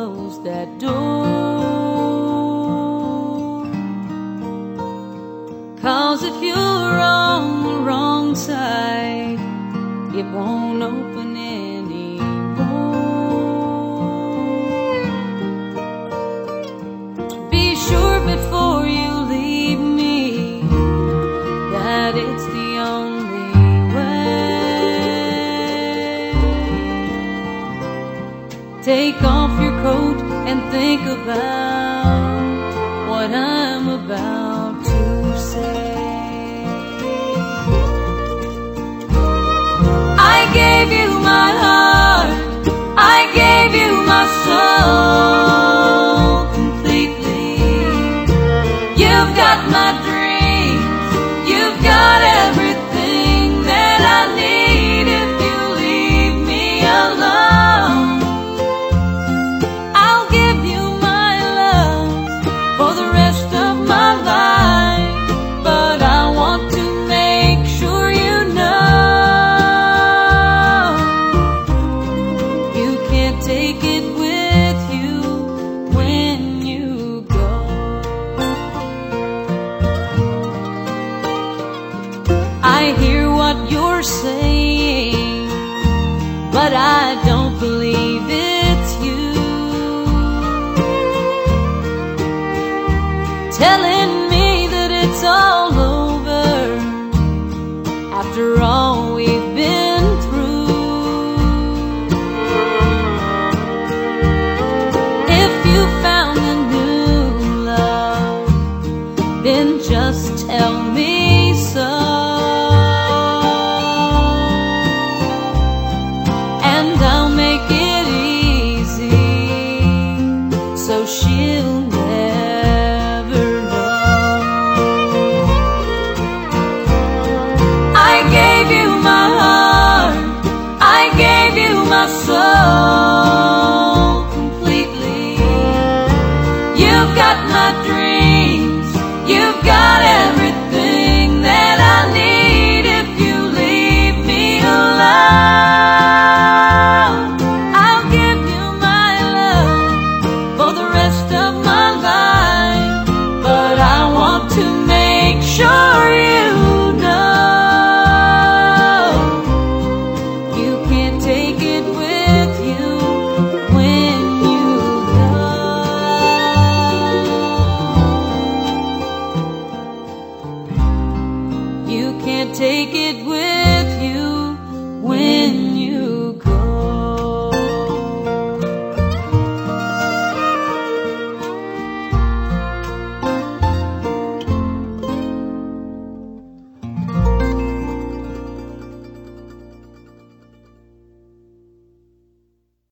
close that door. 'Cause if you're on the wrong side, it won't open anymore. Be sure before you leave me that it's the only way. Take off your coat and think about what I'm about to say. I gave you my heart, I gave you my soul completely. You've got my dreams, you've got everything that I need. If you leave me alone, I'll give you my love for the rest of my life. But I want to make sure you know you can't take it with you when you go. I hear what you're saying, but I don't believe it's you. Telling me that it's all over after all we've been through. If you found a new love, then just tell me so, and I'll make it easy so she'll never know. I gave you my heart, I gave you my soul completely. You've got my dreams, you've got everything that I need. If you leave me alone, I'll give you my love for the rest of my life. But I want to make sure you know you can't take it with you when you go. You can't take it with